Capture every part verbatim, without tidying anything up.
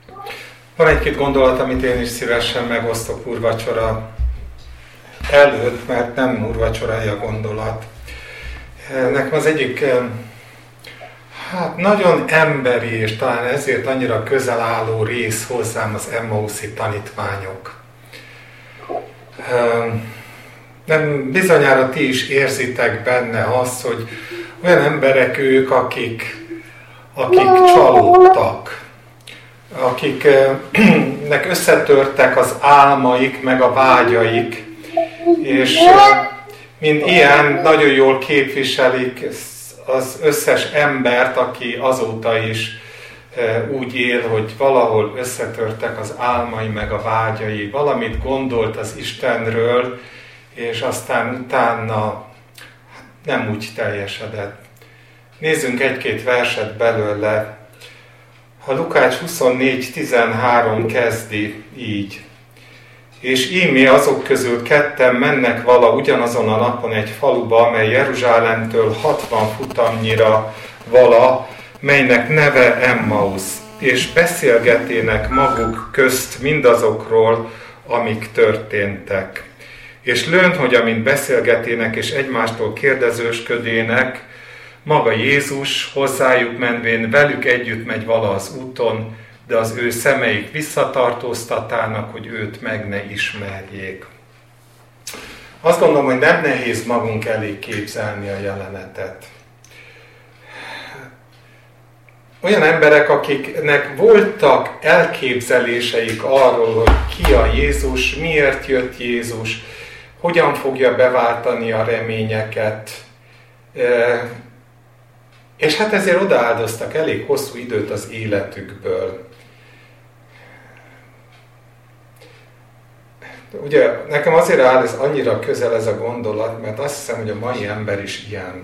Van egy-két gondolat, amit én is szívesen megosztok úrvacsora előtt, mert nem úrvacsorai a gondolat. Nekem az egyik, hát nagyon emberi, és talán ezért annyira közel álló rész hozzám az Emmauszi tanítványok. Nem, bizonyára ti is érzitek benne azt, hogy olyan emberek ők, akik, akik csalódtak, akiknek összetörtek az álmaik, meg a vágyaik, és mint ilyen nagyon jól képviselik az összes embert, aki azóta is úgy él, hogy valahol összetörtek az álmai, meg a vágyai, valamit gondolt az Istenről, és aztán utána nem úgy teljesedett. Nézzünk egy-két verset belőle. A Lukács huszonnégy tizenhárom kezdi így. És ímé azok közül ketten mennek vala ugyanazon a napon egy faluba, amely Jeruzsálemtől hatvan futamnyira vala, melynek neve Emmaus, és beszélgetének maguk közt mindazokról, amik történtek. És lőn, hogy amint beszélgetének és egymástól kérdezősködének, maga Jézus hozzájuk menvén velük együtt megy vala az úton, de az ő szemeik visszatartóztatának, hogy őt meg ne ismerjék. Azt gondolom, hogy nem nehéz magunk elé képzelni a jelenetet. Olyan emberek, akiknek voltak elképzeléseik arról, hogy ki a Jézus, miért jött Jézus, hogyan fogja beváltani a reményeket, és hát ezért odaáldoztak elég hosszú időt az életükből. Ugye nekem azért áll ez annyira közel ez a gondolat, mert azt hiszem, hogy a mai ember is ilyen.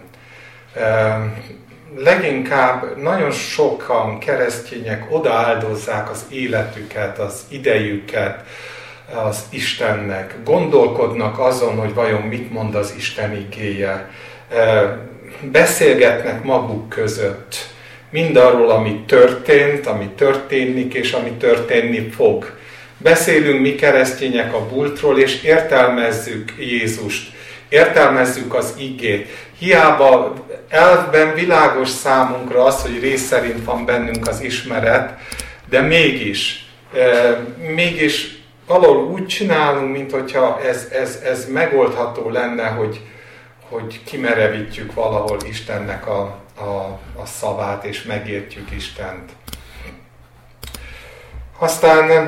Leginkább nagyon sokan keresztények odaáldozzák az életüket, az idejüket az Istennek. Gondolkodnak azon, hogy vajon mit mond az Isten igéje. Beszélgetnek maguk között mindarról, ami történt, ami történik, és ami történni fog. Beszélünk mi keresztények a múltról, és értelmezzük Jézust, értelmezzük az igét. Hiába elvben világos számunkra az, hogy rész szerint van bennünk az ismeret, de mégis, e, mégis valahol úgy csinálunk, mintha ez, ez, ez megoldható lenne, hogy, hogy kimerevítjük valahol Istennek a, a, a szavát, és megértjük Istent. Aztán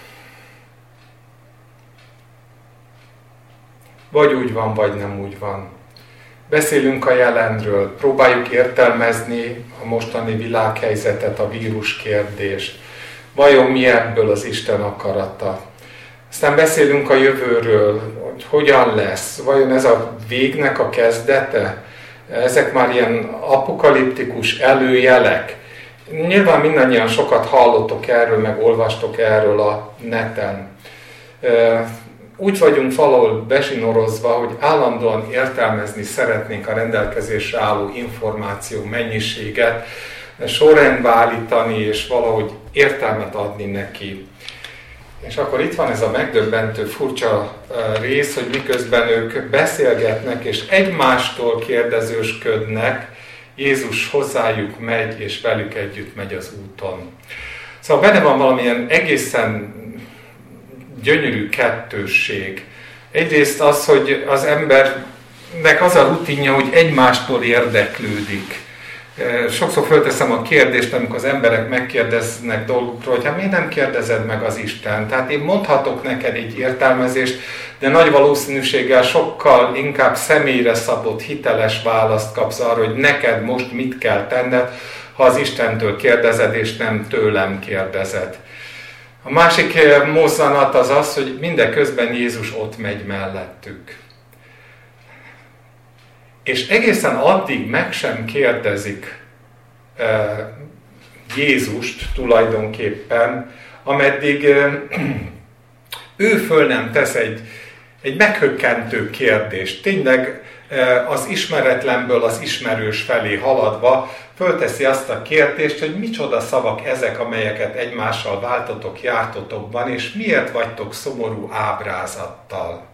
vagy úgy van, vagy nem úgy van. Beszélünk a jelenről, próbáljuk értelmezni a mostani világhelyzetet, a vírus kérdést. Vajon mi ebből az Isten akarata? Aztán beszélünk a jövőről, hogy hogyan lesz. Vajon ez a végnek a kezdete? Ezek már ilyen apokaliptikus előjelek. Nyilván mindannyian sokat hallottok erről, meg olvastok erről a neten. Úgy vagyunk valahol bezsinorozva, hogy állandóan értelmezni szeretnénk a rendelkezésre álló információ mennyiséget, sorrendbe állítani és valahogy értelmet adni neki. És akkor itt van ez a megdöbbentő furcsa rész, hogy miközben ők beszélgetnek és egymástól kérdezősködnek, Jézus hozzájuk megy és velük együtt megy az úton. Szóval benne van valamilyen egészen gyönyörű kettősség. Egyrészt az, hogy az embernek az a rutinja, hogy egymástól érdeklődik. Sokszor fölteszem a kérdést, amikor az emberek megkérdeznek dolgokról, hogy hát miért nem kérdezed meg az Isten? Tehát én mondhatok neked egy értelmezést, de nagy valószínűséggel sokkal inkább személyre szabott, hiteles választ kapsz arra, hogy neked most mit kell tenned, ha az Istentől kérdezed, és nem tőlem kérdezed. A másik mozzanat az az, hogy mindeközben Jézus ott megy mellettük. És egészen addig meg sem kérdezik e, Jézust tulajdonképpen, ameddig e, ő föl nem tesz egy, egy meghökkentő kérdést. Tényleg az ismeretlenből az ismerős felé haladva fölteszi azt a kérdést, hogy micsoda szavak ezek, amelyeket egymással váltotok jártotokban, és miért vagytok szomorú ábrázattal.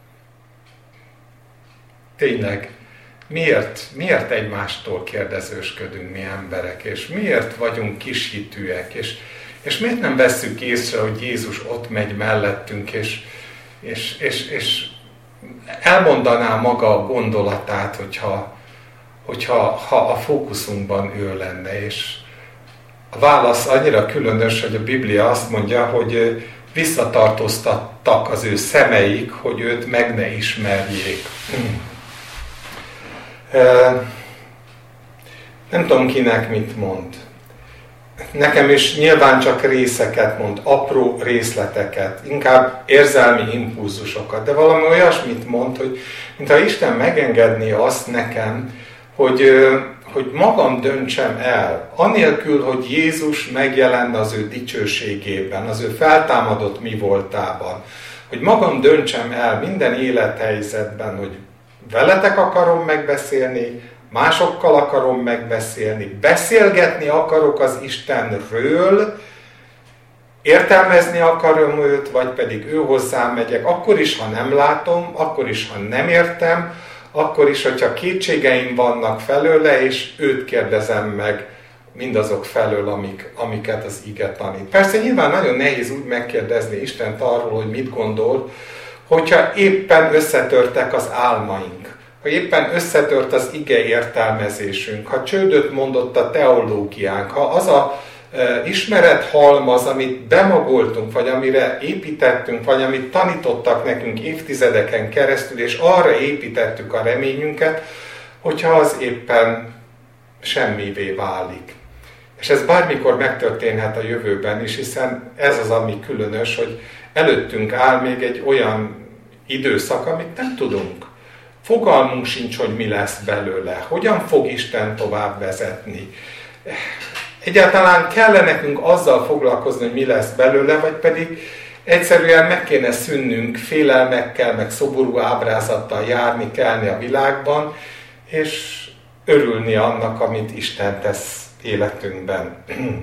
Tényleg, miért, miért egymástól kérdezősködünk mi emberek, és miért vagyunk kishitűek, és, és miért nem vesszük észre, hogy Jézus ott megy mellettünk, és, és, és, és elmondaná maga a gondolatát, hogyha, hogyha ha a fókuszunkban ő lenne. És a válasz annyira különös, hogy a Biblia azt mondja, hogy visszatartóztattak az ő szemeik, hogy őt meg ne ismerjék. Nem tudom kinek mit mond. Nekem is nyilván csak részeket mond, apró részleteket, inkább érzelmi impulzusokat, de valami olyasmit mond, hogy mintha Isten megengedné azt nekem, hogy, hogy magam döntsem el, anélkül, hogy Jézus megjelenne az ő dicsőségében, az ő feltámadott mi voltában, hogy magam döntsem el minden élethelyzetben, hogy veletek akarom megbeszélni, másokkal akarom megbeszélni, beszélgetni akarok az Istenről, értelmezni akarom őt, vagy pedig ő hozzám megyek, akkor is, ha nem látom, akkor is, ha nem értem, akkor is, hogyha kétségeim vannak felőle, és őt kérdezem meg mindazok felől, amik, amiket az ige tanít. Persze nyilván nagyon nehéz úgy megkérdezni Istent arról, hogy mit gondol, hogyha éppen összetörtek az álmaink, ha éppen összetört az ige értelmezésünk, ha csődöt mondott a teológiánk, ha az a e, ismerethalmaz, amit bemagoltunk, vagy amire építettünk, vagy amit tanítottak nekünk évtizedeken keresztül, és arra építettük a reményünket, hogyha az éppen semmivé válik. És ez bármikor megtörténhet a jövőben is, hiszen ez az, ami különös, hogy előttünk áll még egy olyan időszak, amit nem tudunk. Fogalmunk sincs, hogy mi lesz belőle, hogyan fog Isten tovább vezetni. Egyáltalán kell nekünk azzal foglalkozni, hogy mi lesz belőle, vagy pedig egyszerűen meg kéne szűnnünk félelmekkel, meg szoború ábrázattal járni, kelni a világban, és örülni annak, amit Isten tesz életünkben.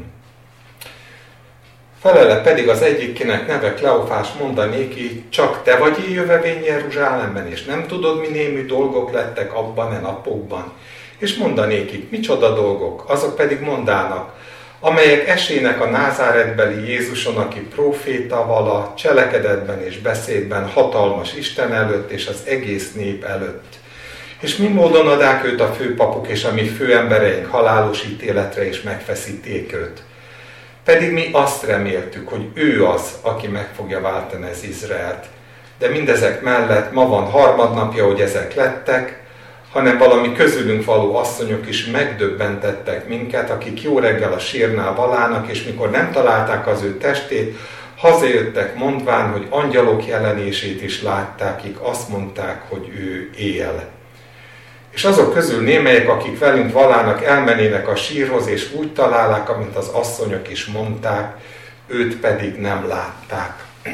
Felele pedig az egyik, kinek neve Kleofás, mondanéki, csak te vagy én jövevény Jeruzsálemben, és nem tudod, mi némű dolgok lettek abban a napokban. És mondanékik, micsoda dolgok, azok pedig mondának, amelyek esének a názáretbeli Jézuson, aki próféta vala, cselekedetben és beszédben hatalmas Isten előtt és az egész nép előtt. És mi módon adák őt a főpapok és a mi főembereink halálos ítéletre és megfeszíték őt. Pedig mi azt reméltük, hogy ő az, aki meg fogja váltani az Izraelt. De mindezek mellett ma van harmadnapja, hogy ezek lettek, hanem valami közülünk való asszonyok is megdöbbentettek minket, akik jó reggel a sírnál valának, és mikor nem találták az ő testét, hazajöttek mondván, hogy angyalok jelenését is látták, akik azt mondták, hogy ő él. És azok közül némelyek, akik velünk valának, elmenének a sírhoz, és úgy találják, amint az asszonyok is mondták, őt pedig nem látták.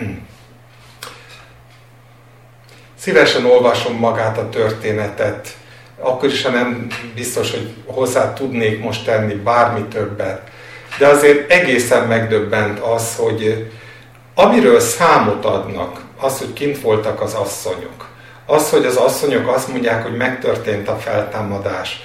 Szívesen olvasom magát a történetet, akkor is, ha nem biztos, hogy hozzá tudnék most tenni bármi többet. De azért egészen megdöbbent az, hogy amiről számot adnak, az, hogy kint voltak az asszonyok, az, hogy az asszonyok azt mondják, hogy megtörtént a feltámadás.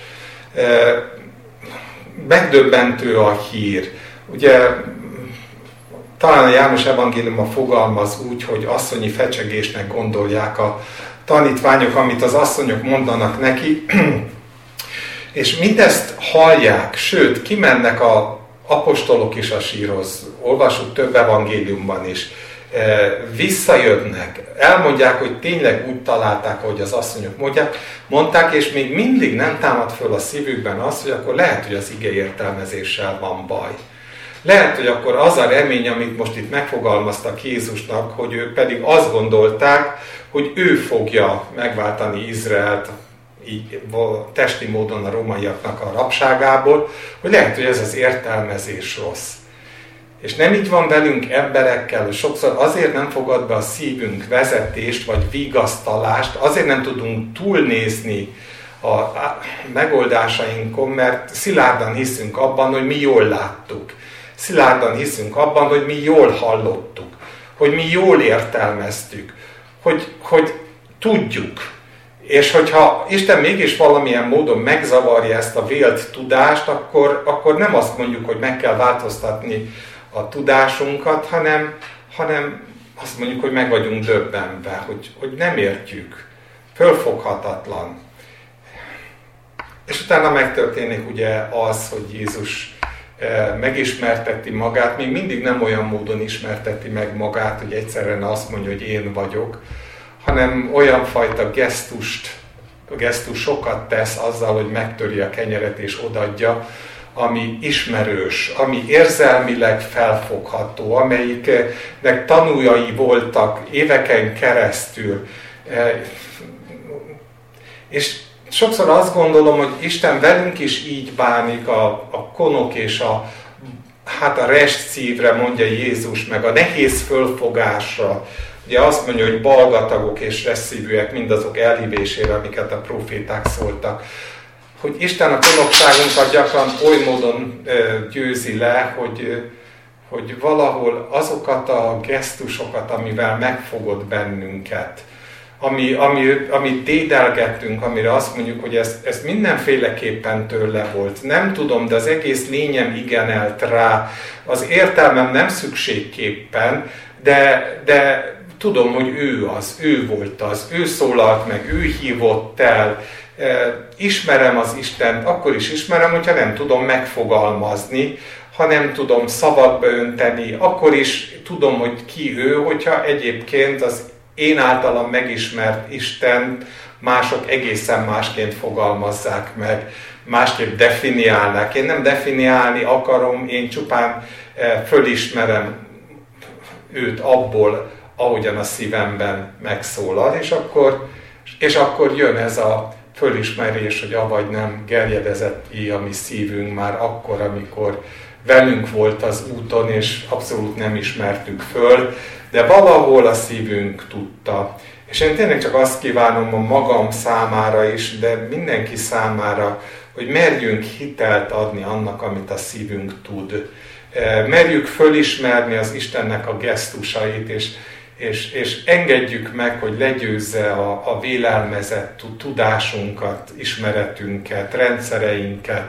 Megdöbbentő a hír. Ugye talán a János evangéliuma fogalmaz úgy, hogy asszonyi fecsegésnek gondolják a tanítványok, amit az asszonyok mondanak neki, és mindezt hallják, sőt, kimennek az apostolok is a sírhoz, olvasjuk több evangéliumban is, visszajönnek, elmondják, hogy tényleg úgy találták, ahogy az asszonyok mondják, mondták, és még mindig nem támad föl a szívükben az, hogy akkor lehet, hogy az ige értelmezéssel van baj. Lehet, hogy akkor az a remény, amit most itt megfogalmaztak Jézusnak, hogy ők pedig azt gondolták, hogy ő fogja megváltani Izraelt így testi módon a rómaiaknak a rabságából, hogy lehet, hogy ez az értelmezés rossz. És nem így van velünk emberekkel, hogy sokszor azért nem fogad be a szívünk vezetést, vagy vigasztalást, azért nem tudunk túlnézni a megoldásainkon, mert szilárdan hiszünk abban, hogy mi jól láttuk. Szilárdan hiszünk abban, hogy mi jól hallottuk, hogy mi jól értelmeztük, hogy, hogy tudjuk. És hogyha Isten mégis valamilyen módon megzavarja ezt a vélt tudást, akkor, akkor nem azt mondjuk, hogy meg kell változtatni a tudásunkat, hanem, hanem azt mondjuk, hogy meg vagyunk döbbenve, hogy, hogy nem értjük, fölfoghatatlan. És utána megtörténik ugye az, hogy Jézus megismerteti magát, még mindig nem olyan módon ismerteti meg magát, hogy egyszerűen azt mondja, hogy én vagyok, hanem olyan fajta gesztust, gesztusokat tesz azzal, hogy megtöri a kenyeret és odaadja, ami ismerős, ami érzelmileg felfogható, amelyiknek tanújai voltak éveken keresztül. És sokszor azt gondolom, hogy Isten velünk is így bánik, a, a konok és a, hát a rest szívre, mondja Jézus, meg a nehéz fölfogásra. Ugye azt mondja, hogy balgatagok és reszszívűek mindazok elhívésére, amiket a proféták szóltak. Hogy Isten a konokságunkat gyakran oly módon győzi le, hogy, hogy valahol azokat a gesztusokat, amivel megfogott bennünket, ami, ami, amit dédelgettünk, amire azt mondjuk, hogy ez, ez mindenféleképpen tőle volt. Nem tudom, de az egész lényem igenelt rá. Az értelmem nem szükségképpen, de, de tudom, hogy ő az, ő volt az, ő szólalt meg, ő hívott el. Ismerem az Istent, akkor is ismerem, hogyha nem tudom megfogalmazni, ha nem tudom szavakba önteni, akkor is tudom, hogy ki ő, hogyha egyébként az én általam megismert Istent mások egészen másként fogalmazzák meg, másképp definiálnák. Én nem definiálni akarom, én csupán fölismerem őt abból, ahogyan a szívemben megszólal, és akkor, és akkor jön ez a fölismerés, hogy avagy nem gerjedezett így a mi szívünk már akkor, amikor velünk volt az úton, és abszolút nem ismertük föl, de valahol a szívünk tudta. És én tényleg csak azt kívánom a magam számára is, de mindenki számára, hogy merjünk hitelt adni annak, amit a szívünk tud. Merjük fölismerni az Istennek a gesztusait, és, és, és engedjük meg, hogy legyőzze a, a vélelmezett tudásunkat, ismeretünket, rendszereinket,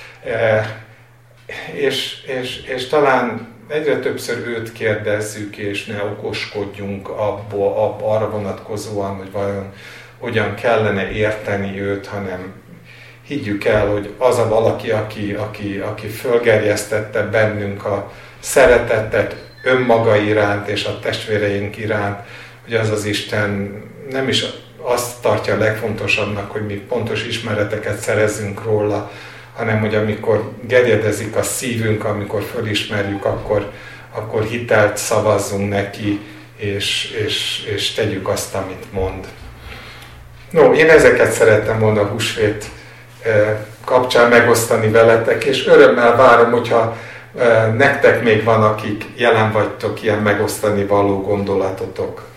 és, és, és talán egyre többször őt kérdezzük, és ne okoskodjunk abból, ab, arra vonatkozóan, hogy vajon hogyan kellene érteni őt, hanem higgyük el, hogy az a valaki, aki, aki, aki fölgerjesztette bennünk a szeretetet önmaga iránt és a testvéreink iránt, hogy az az Isten nem is azt tartja a legfontosabbnak, hogy mi pontos ismereteket szerezzünk róla, hanem hogy amikor gerjedezik a szívünk, amikor fölismerjük, akkor, akkor hitelt szavazzunk neki, és, és, és tegyük azt, amit mond. No, én ezeket szerettem volna a húsvét kapcsán megosztani veletek, és örömmel várom, hogyha nektek még van, akik jelen vagytok, ilyen megosztani való gondolatotok.